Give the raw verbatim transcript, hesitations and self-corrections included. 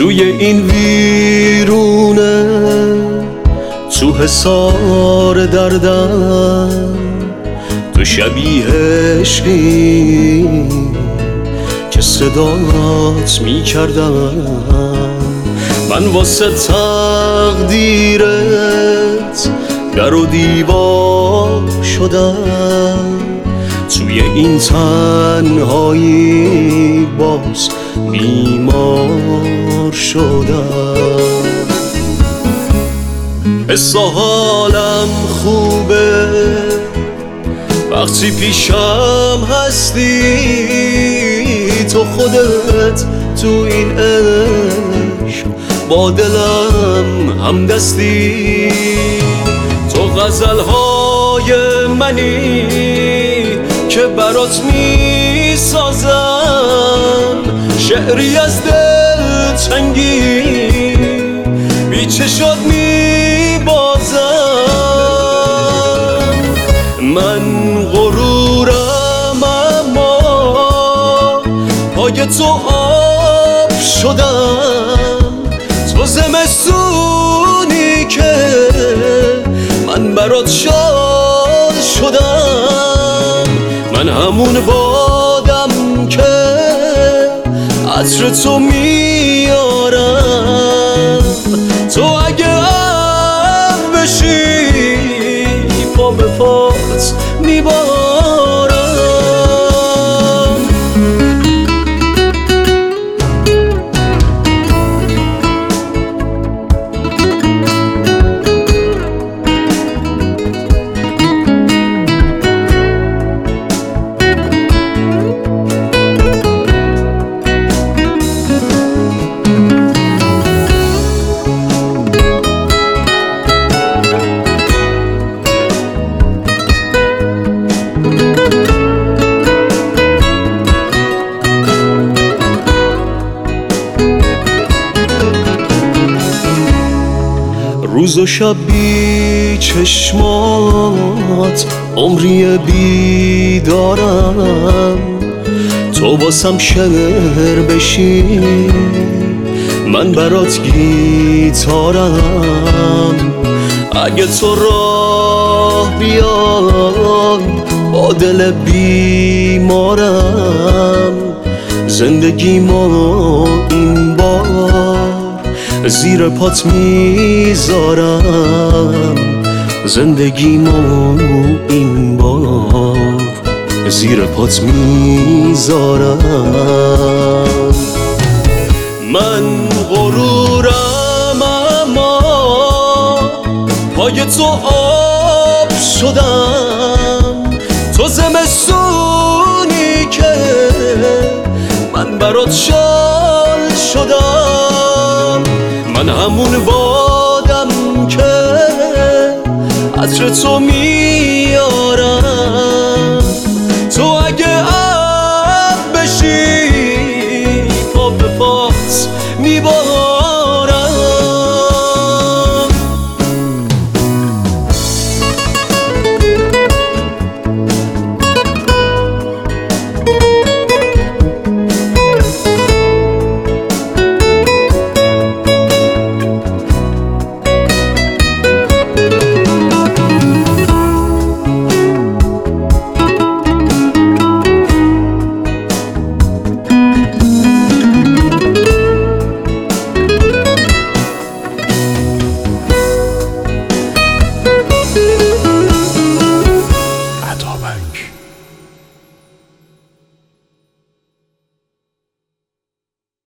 توی این ویرونه، تو حصار دردم، تو شبیه عشقی که صدات میکردم. من واسه تقدیرت در و دیوار شدم، توی این تنهایی باز بیمار شدم. حس و حالم خوبه وقتی پیشم هستی، تو خودت تو این عشق با دلم همدستی. تو غزلهای منی که برات می سازم، شعری از دل تنگی بی چشات می بازم. من غرورم اما پای تو آب شدم، تو زمستونی که من برات شال شدم. من همون بادم که عطر تو میارم، تو اگه ابر بشی پا به پات میبارم. روز و شب بی چشمات عمری بیدارم، تو واسم شعر بشی من برات گیتارم. اگه تو راه بیای با دل بیمارم، زندگیمو این بار زیر پات میذارم. زندگیمو این بار زیر پات میذارم. من غرورم اما پای تو آب شدم، تو زمستونی که من برات شال شدم. من همون بادم که عطر تو میارم، تو اگه ابر بشی